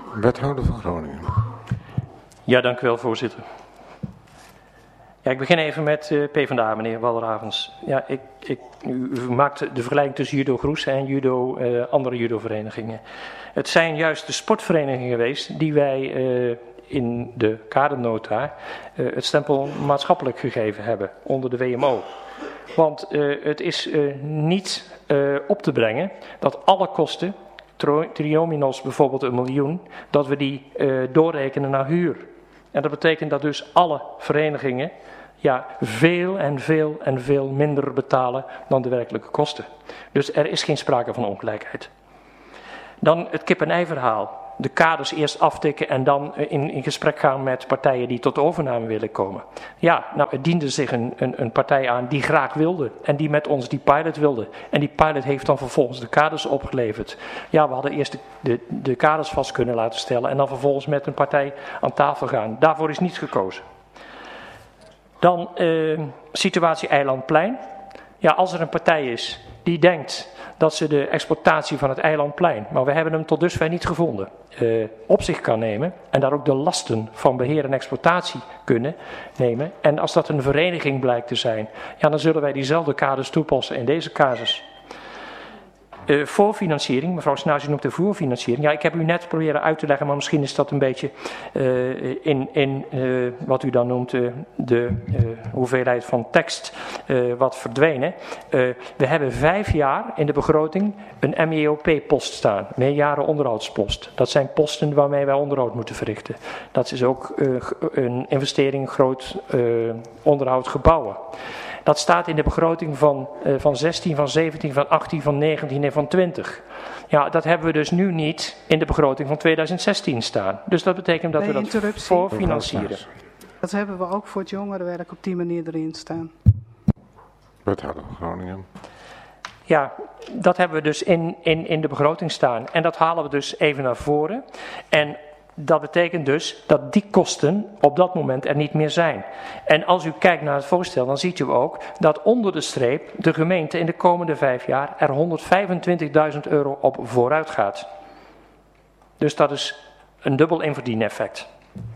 Wethouder van Groningen. Ja, dank u wel, voorzitter. Ja, ik begin even met PvdA, meneer Walravens. Ja, u maakt de vergelijking tussen judo Groes en andere judoverenigingen. Het zijn juist de sportverenigingen geweest die wij in de kadernota het stempel maatschappelijk gegeven hebben onder de WMO. Want het is niet op te brengen dat alle kosten, triominos bijvoorbeeld 1 miljoen, dat we die doorrekenen naar huur. En dat betekent dat dus alle verenigingen veel minder betalen dan de werkelijke kosten. Dus er is geen sprake van ongelijkheid. Dan het kip-en-ei verhaal. De kaders eerst aftikken en dan in gesprek gaan met partijen die tot overname willen komen. Ja, nou, het diende zich een partij aan die graag wilde en die met ons die pilot wilde. En die pilot heeft dan vervolgens de kaders opgeleverd. Ja, we hadden eerst de kaders vast kunnen laten stellen en dan vervolgens met een partij aan tafel gaan. Daarvoor is niets gekozen. Dan situatie Eilandplein. Ja, als er een partij is die denkt dat ze de exploitatie van het Eilandplein, maar we hebben hem tot dusver niet gevonden, op zich kan nemen en daar ook de lasten van beheer en exploitatie kunnen nemen. En als dat een vereniging blijkt te zijn, ja, dan zullen wij diezelfde kaders toepassen in deze casus. Voorfinanciering, mevrouw Snuis, u noemt de voorfinanciering. Ja, ik heb u net proberen uit te leggen, maar misschien is dat een beetje in wat u dan noemt de hoeveelheid van tekst wat verdwenen. We hebben 5 jaar in de begroting een MEOP-post staan, meerjaren onderhoudspost. Dat zijn posten waarmee wij onderhoud moeten verrichten. Dat is ook een investering in groot onderhoud gebouwen. Dat staat in de begroting van 16, van 17, van 18, van 19 en van 20. Ja, dat hebben we dus nu niet in de begroting van 2016 staan. Dus dat betekent dat we dat voorfinancieren. Dat hebben we ook voor het jongerenwerk op die manier erin staan. Wethouder van Groningen. Ja, dat hebben we dus in de begroting staan. En dat halen we dus even naar voren. En dat betekent dus dat die kosten op dat moment er niet meer zijn. En als u kijkt naar het voorstel, dan ziet u ook dat onder de streep de gemeente in de komende 5 jaar er €125.000 op vooruit gaat. Dus dat is een dubbel inverdieneffect.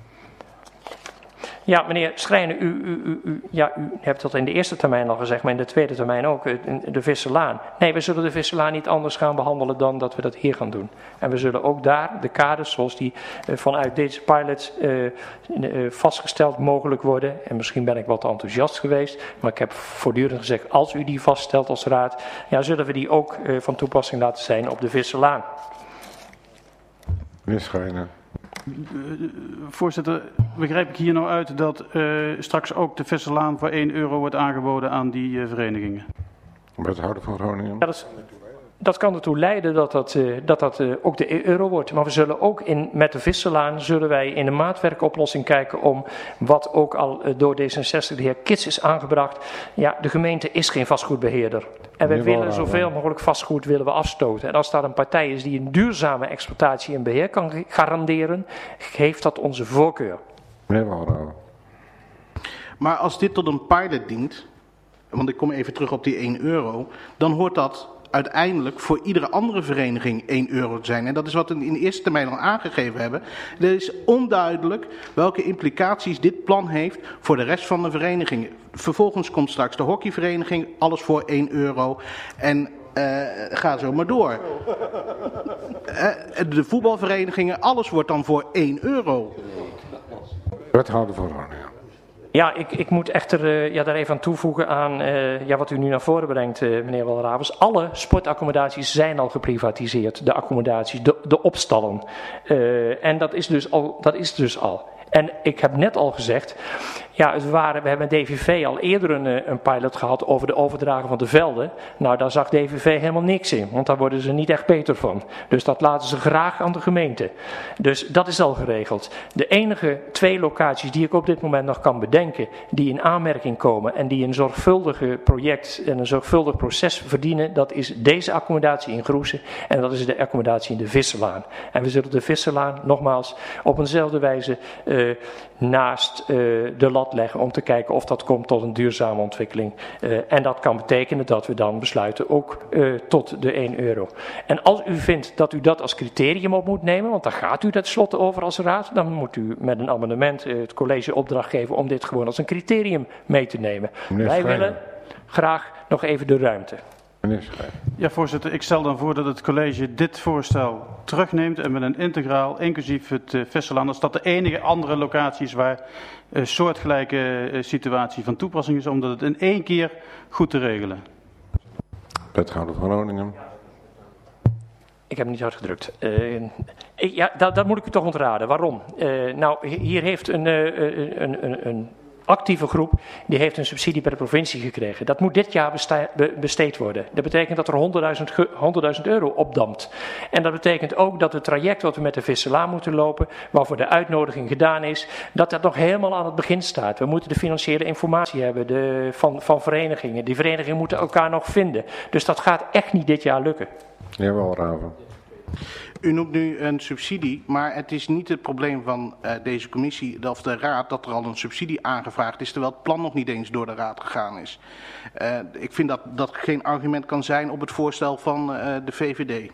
Ja, meneer Schrijner, u hebt dat in de eerste termijn al gezegd, maar in de tweede termijn ook, de Visserlaan. Nee, we zullen de Visserlaan niet anders gaan behandelen dan dat we dat hier gaan doen. En we zullen ook daar de kaders, zoals die vanuit deze pilot vastgesteld mogelijk worden. En misschien ben ik wat enthousiast geweest, maar ik heb voortdurend gezegd, als u die vaststelt als raad, ja, zullen we die ook van toepassing laten zijn op de Visserlaan. Meneer Schrijner. Voorzitter, begrijp ik hier nou uit dat straks ook de Visserlaan voor €1 wordt aangeboden aan die verenigingen? Wethouder van Groningen. Ja, dat kan ertoe leiden dat ook de euro wordt. Maar we zullen ook met de Visserlaan zullen wij in de maatwerkoplossing kijken om wat ook al door D66 de heer Kits is aangebracht. Ja, de gemeente is geen vastgoedbeheerder. En wij willen zoveel mogelijk vastgoed willen we afstoten. En als daar een partij is die een duurzame exploitatie en beheer kan garanderen, heeft dat onze voorkeur. Meneer Walrauw. Maar als dit tot een pilot dient, want ik kom even terug op die €1, dan hoort dat uiteindelijk voor iedere andere vereniging €1 te zijn. En dat is wat we in de eerste termijn al aangegeven hebben. Het is onduidelijk welke implicaties dit plan heeft voor de rest van de verenigingen. Vervolgens komt straks de hockeyvereniging, alles voor €1. En ga zo maar door. De voetbalverenigingen, alles wordt dan voor €1. Wethouder van Groningen. Ja, ik moet echter daar even aan toevoegen aan wat u nu naar voren brengt, meneer Walravens. Alle sportaccommodaties zijn al geprivatiseerd, de accommodaties, de opstallen. En dat is dus al. En ik heb net al gezegd, ja, we hebben DVV al eerder een pilot gehad over de overdragen van de velden. Nou, daar zag DVV helemaal niks in, want daar worden ze niet echt beter van. Dus dat laten ze graag aan de gemeente. Dus dat is al geregeld. De enige 2 locaties die ik op dit moment nog kan bedenken, die in aanmerking komen en die een zorgvuldige project en een zorgvuldig proces verdienen, dat is deze accommodatie in Groesen en dat is de accommodatie in de Visserlaan. En we zullen de Visserlaan nogmaals op eenzelfde wijze naast de lat leggen om te kijken of dat komt tot een duurzame ontwikkeling. En dat kan betekenen dat we dan besluiten ook tot de 1 euro. En als u vindt dat u dat als criterium op moet nemen, want daar gaat u tenslotte over als raad, dan moet u met een amendement het college opdracht geven om dit gewoon als een criterium mee te nemen. Wij willen graag nog even de ruimte. Meneer Schrijver. Ja, voorzitter. Ik stel dan voor dat het college dit voorstel terugneemt en met een integraal, inclusief het Visselaan, als dat de enige andere locatie is waar een soortgelijke situatie van toepassing is, om dat het in 1 keer goed te regelen. Wethouder van Groningen. Ik heb hem niet uitgedrukt. Dat moet ik u toch ontraden. Waarom? Nou, hier heeft een actieve groep, die heeft een subsidie bij de provincie gekregen. Dat moet dit jaar besteed worden. Dat betekent dat er 100.000 euro opdampt. En dat betekent ook dat het traject wat we met de Visselaan moeten lopen, waarvoor de uitnodiging gedaan is, dat dat nog helemaal aan het begin staat. We moeten de financiële informatie hebben van verenigingen. Die verenigingen moeten elkaar nog vinden. Dus dat gaat echt niet dit jaar lukken. Heer Walraven. U noemt nu een subsidie, maar het is niet het probleem van deze commissie of de raad dat er al een subsidie aangevraagd is, terwijl het plan nog niet eens door de raad gegaan is. Ik vind dat dat geen argument kan zijn op het voorstel van de VVD.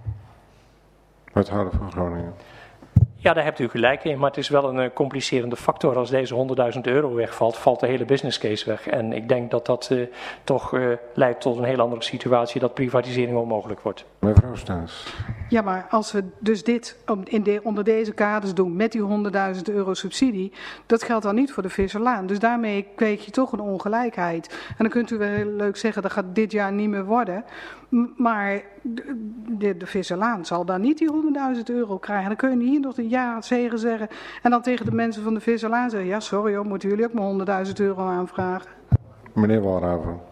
Wethouder van Groningen. Ja, daar hebt u gelijk in, maar het is wel een complicerende factor. Als deze 100.000 euro wegvalt, valt de hele business case weg. En ik denk dat dat toch leidt tot een heel andere situatie, dat privatisering onmogelijk wordt. Mevrouw Staes. Ja, maar als we dus dit onder deze kaders doen met die 100.000 euro subsidie, dat geldt dan niet voor de Visserlaan. Dus daarmee kweek je toch een ongelijkheid. En dan kunt u wel heel leuk zeggen, dat gaat dit jaar niet meer worden. Maar de Visserlaan zal daar niet die 100.000 euro krijgen. Dan kun je hier nog een ja zegen zeggen en dan tegen de mensen van de Visserlaan zeggen, ja sorry hoor, moeten jullie ook maar 100.000 euro aanvragen? Meneer Walraven.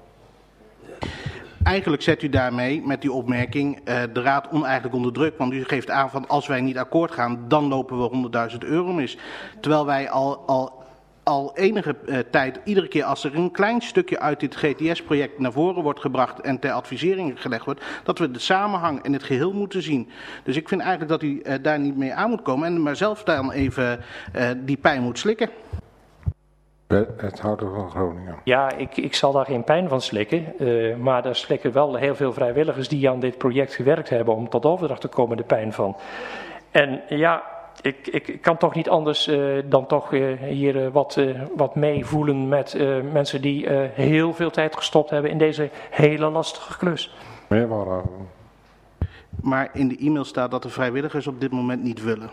Eigenlijk zet u daarmee met die opmerking de raad oneigenlijk onder druk. Want u geeft aan van als wij niet akkoord gaan, dan lopen we 100.000 euro mis. Terwijl wij al enige tijd, iedere keer als er een klein stukje uit dit GTS-project naar voren wordt gebracht en ter advisering gelegd wordt, dat we de samenhang en het geheel moeten zien. Dus ik vind eigenlijk dat u daar niet mee aan moet komen en maar zelf dan even die pijn moet slikken. Wethouder van Groningen. Ja, ik zal daar geen pijn van slikken, maar daar slikken wel heel veel vrijwilligers die aan dit project gewerkt hebben om tot overdracht te komen de pijn van. En ja, ik kan toch niet anders dan toch hier wat meevoelen met mensen die heel veel tijd gestopt hebben in deze hele lastige klus. Meneer Walraven. Maar in de e-mail staat dat de vrijwilligers op dit moment niet willen.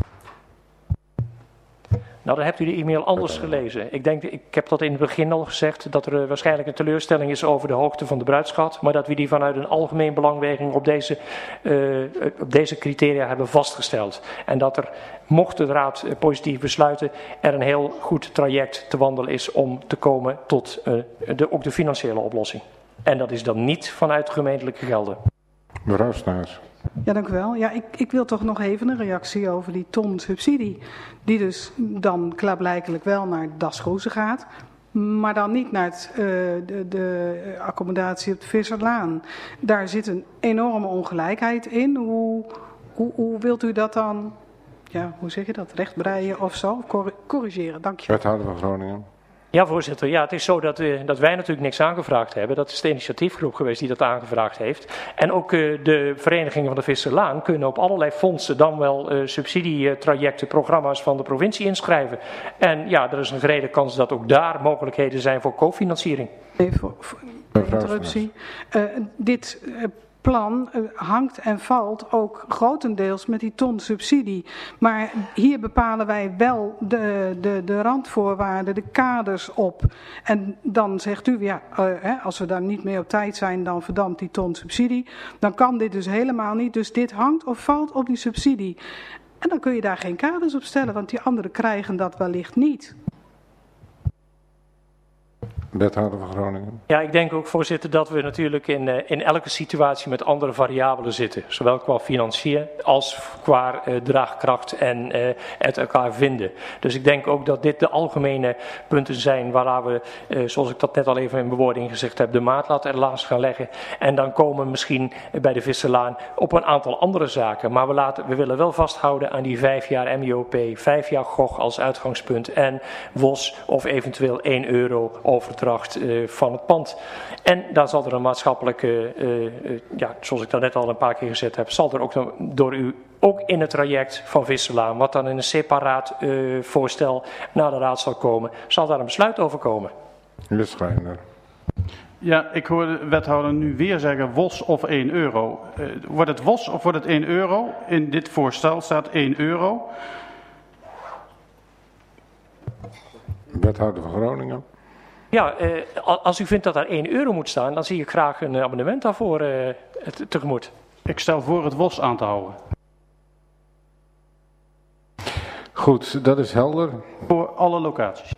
Nou, dan hebt u de e-mail anders gelezen. Ik heb dat in het begin al gezegd, dat er waarschijnlijk een teleurstelling is over de hoogte van de bruidschat, maar dat we die vanuit een algemeen belangweging op deze criteria hebben vastgesteld. En dat er, mocht de raad positief besluiten, er een heel goed traject te wandelen is om te komen tot ook de financiële oplossing. En dat is dan niet vanuit gemeentelijke gelden. Mevrouw Staes. Ja, dank u wel. Ja, ik wil toch nog even een reactie over die ton subsidie. Die dus dan klaarblijkelijk wel naar Dasgozen gaat. Maar dan niet naar de accommodatie op de Visserlaan. Daar zit een enorme ongelijkheid in. Hoe wilt u dat dan, ja, hoe zeg je dat, rechtbreien of zo? Corrigeren, dank je. Wethouder van Groningen. Ja, voorzitter. Ja, het is zo dat wij natuurlijk niks aangevraagd hebben. Dat is de initiatiefgroep geweest die dat aangevraagd heeft. En ook de verenigingen van de Visserlaan kunnen op allerlei fondsen dan wel subsidietrajecten, programma's van de provincie inschrijven. En ja, er is een gerede kans dat ook daar mogelijkheden zijn voor cofinanciering. Even voor interruptie. Dit plan hangt en valt ook grotendeels met die ton subsidie. Maar hier bepalen wij wel de randvoorwaarden, de kaders op. En dan zegt u, ja, als we daar niet mee op tijd zijn, dan verdampt die ton subsidie. Dan kan dit dus helemaal niet. Dus dit hangt of valt op die subsidie. En dan kun je daar geen kaders op stellen, want die anderen krijgen dat wellicht niet. Wethouder van Groningen. Ja, ik denk ook, voorzitter, dat we natuurlijk in elke situatie met andere variabelen zitten. Zowel qua financiën als qua draagkracht en het elkaar vinden. Dus ik denk ook dat dit de algemene punten zijn waar we, zoals ik dat net al even in bewoording gezegd heb, de maatlat erlangs gaan leggen. En dan komen we misschien bij de Visserlaan op een aantal andere zaken. Maar we willen wel vasthouden aan die 5 jaar MIOP, 5 jaar GOG als uitgangspunt en WOS of eventueel €1 overdracht van het pand. En dan zal er een maatschappelijke, zoals ik dat net al een paar keer gezet heb, zal er ook door u ook in het traject van Visserlaan, wat dan in een separaat voorstel naar de raad zal komen, zal daar een besluit over komen. Heer Schrijner. Ja, ik hoor de wethouder nu weer zeggen WOS of €1. Wordt het WOS of wordt het €1? In dit voorstel staat €1. Wethouder van Groningen. Ja, als u vindt dat daar €1 moet staan, dan zie ik graag een amendement daarvoor tegemoet. Ik stel voor het WOS aan te houden. Goed, dat is helder. Voor alle locaties.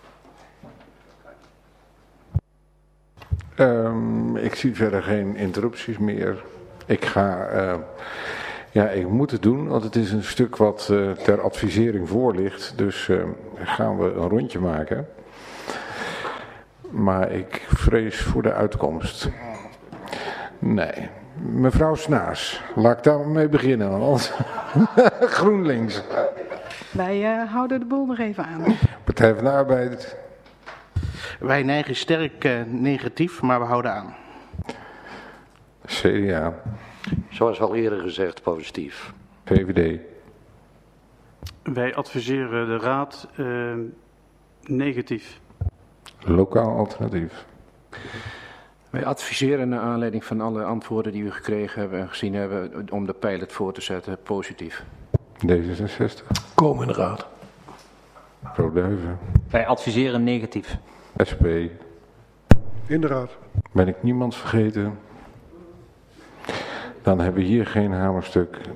Ik zie verder geen interrupties meer. Ik moet het doen, want het is een stuk wat ter advisering voor ligt. Dus gaan we een rondje maken. Maar ik vrees voor de uitkomst. Nee. Mevrouw Snaars, laat ik daar mee beginnen. Want anders... GroenLinks. Wij houden de boel nog even aan. Partij van de Arbeid. Wij neigen sterk negatief, maar we houden aan. CDA. Zoals al eerder gezegd, positief. VVD. Wij adviseren de raad negatief. Lokaal alternatief. Wij adviseren naar aanleiding van alle antwoorden die we gekregen hebben en gezien hebben om de pilot voor te zetten positief. D66. Komen in de raad. ProDuiven. Wij adviseren negatief. SP. In de raad. Ben ik niemand vergeten? Dan hebben we hier geen hamerstuk.